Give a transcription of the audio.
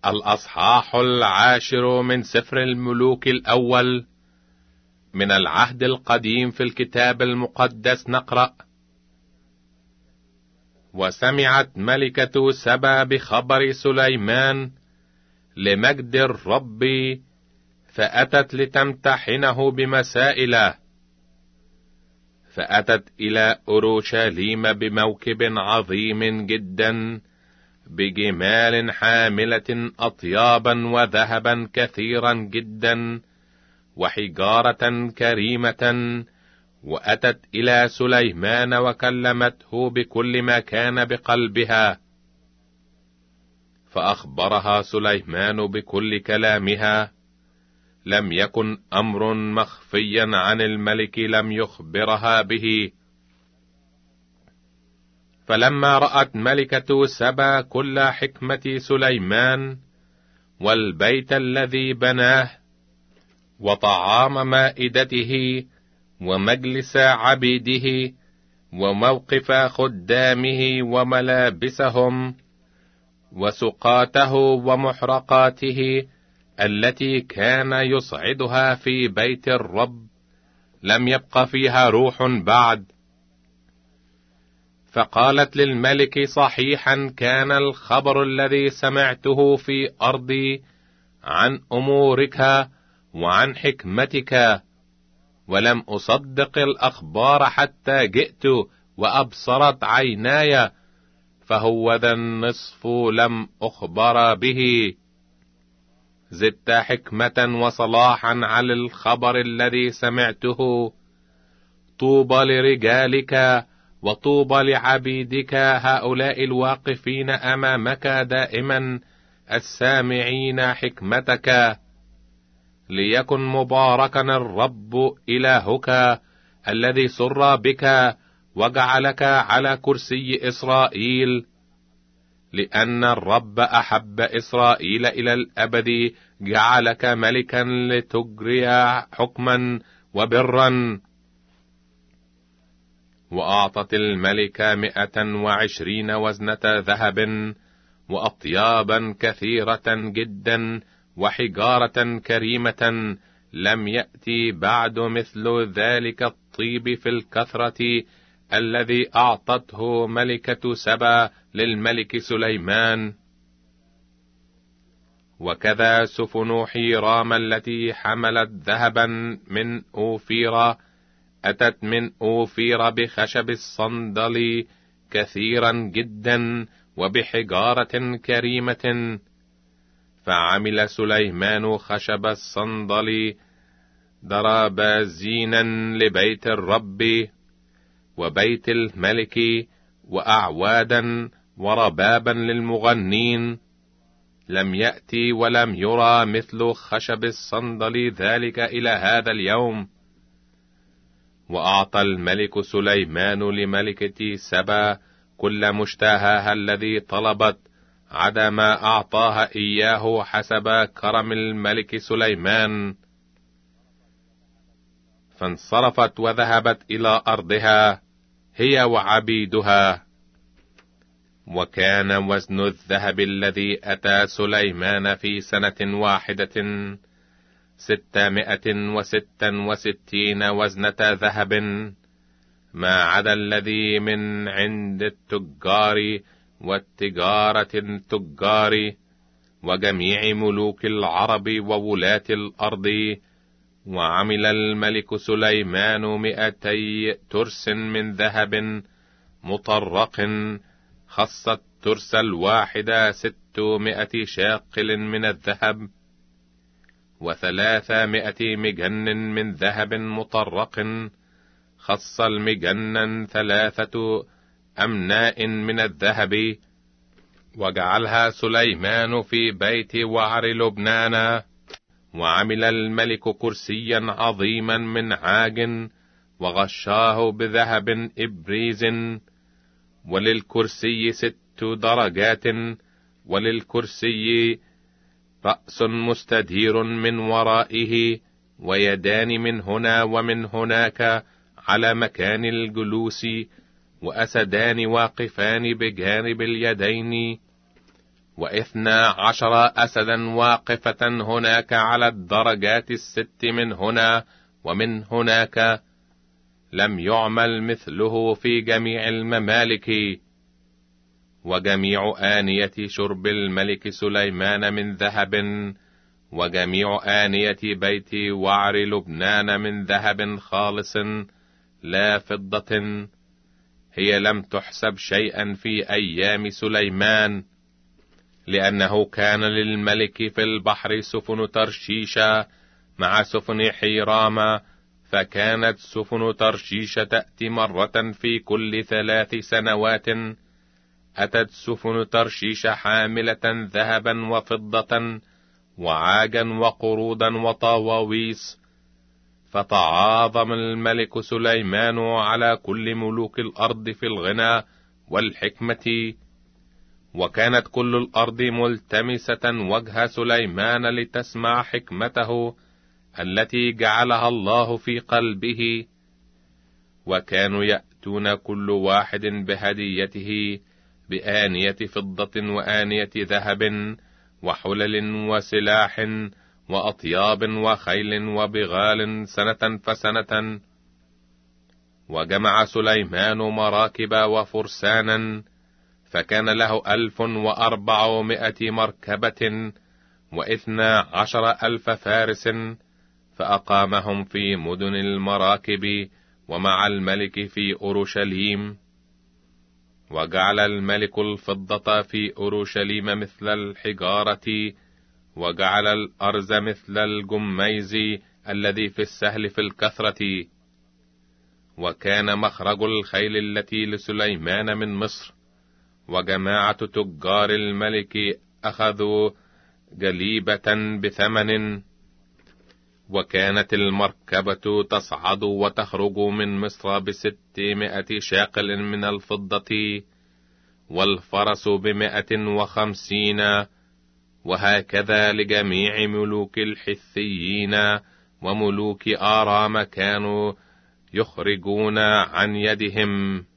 الأصحاح 10 من سفر الملوك الأول. من العهد القديم في الكتاب المقدس نقرأ: وسمعت ملكة سبا بخبر سليمان لمجد الرب، فأتت لتمتحنه بمسائله. فأتت إلى أورشليم بموكب عظيم جدا، بجمال حاملة أطيابا وذهبا كثيرا جدا وحجارة كريمة، وأتت إلى سليمان وكلمته بكل ما كان بقلبها. فأخبرها سليمان بكل كلامها، لم يكن أمر مخفيا عن الملك لم يخبرها به. فلما رأت ملكة سبا كل حكمة سليمان، والبيت الذي بناه، وطعام مائدته، ومجلس عبيده، وموقف خدامه، وملابسهم، وسقاته، ومحرقاته التي كان يصعدها في بيت الرب، لم يبق فيها روح بعد. فقالت للملك: صحيحا كان الخبر الذي سمعته في أرضي عن أمورك وعن حكمتك، ولم أصدق الأخبار حتى جئت وأبصرت عيناي، فهو ذا النصف لم أخبر به. زدت حكمة وصلاحا على الخبر الذي سمعته. طوبى لرجالك وطوبى لعبيدك هؤلاء الواقفين أمامك دائما، السامعين حكمتك. ليكن مباركا الرب إلهك الذي سر بك وجعلك على كرسي إسرائيل، لأن الرب أحب إسرائيل إلى الأبد، جعلك ملكا لتجري حكما وبرا. وأعطت الملكة 120 وزنة ذهب، وأطيابا كثيرة جدا، وحجارة كريمة، لم يأتي بعد مثل ذلك الطيب في الكثرة الذي أعطته ملكة سبا للملك سليمان. وكذا سفن حيرام التي حملت ذهبا من أوفير، أتت من أوفير بخشب الصندل كثيرا جدا وبحجارة كريمة. فعمل سليمان خشب الصندل درابازينا لبيت الرب وبيت الملك، وأعوادا وربابا للمغنين. لم يأتي ولم يرى مثل خشب الصندل ذلك إلى هذا اليوم. وأعطى الملك سليمان لملكة سبا كل مشتهاها الذي طلبت، عدا ما أعطاها إياه حسب كرم الملك سليمان. فانصرفت وذهبت إلى أرضها هي وعبيدها. وكان وزن الذهب الذي أتى سليمان في سنة واحدة 666 وزنة ذهب، ما عدا الذي من عند التجار والتجارة التجار وجميع ملوك العرب وولاة الأرض. وعمل الملك سليمان 200 ترس من ذهب مطرق، خص الترس الواحد 600 شاقل من الذهب، 300 مجن من ذهب مطرق، خص المجن 3 أمناء من الذهب. وجعلها سليمان في بيت وعر لبنان. وعمل الملك كرسيا عظيما من عاج، وغشاه بذهب إبريز، وللكرسي 6 درجات، وللكرسي رأس مستدير من ورائه، ويدان من هنا ومن هناك على مكان الجلوس، وأسدان واقفان بجانب اليدين. و12 أسدا واقفة هناك على الدرجات 6 من هنا ومن هناك، لم يعمل مثله في جميع الممالك. وجميع آنية شرب الملك سليمان من ذهب، وجميع آنية بيت وعر لبنان من ذهب خالص لا فضة، هي لم تحسب شيئا في أيام سليمان، لأنه كان للملك في البحر سفن ترشيش مع سفن حيرام، فكانت سفن ترشيش تأتي مرة في كل 3 سنوات. أتت سفن ترشيش حاملة ذهبا وفضة وعاجا وقرودا وطواويس، فتعاظم الملك سليمان على كل ملوك الأرض في الغنى والحكمة. وكانت كل الأرض ملتمسة وجه سليمان لتسمع حكمته التي جعلها الله في قلبه. وكانوا يأتون كل واحد بهديته، بآنية فضة وآنية ذهب وحلل وسلاح وأطياب وخيل وبغال سنة فسنة. وجمع سليمان مراكب وفرسانا، فكان له 1400 مركبة و12,000 فارس، فأقامهم في مدن المراكب ومع الملك في أورشليم. وجعل الملك الفضة في أورشليم مثل الحجارة، وجعل الأرز مثل الجميز الذي في السهل في الكثرة. وكان مخرج الخيل التي لسليمان من مصر، وجماعة تجار الملك أخذوا جليبة بثمن. وكانت المركبة تصعد وتخرج من مصر 600 شاقل من الفضة، والفرس 150. وهكذا لجميع ملوك الحثيين وملوك آرام كانوا يخرجون عن يدهم.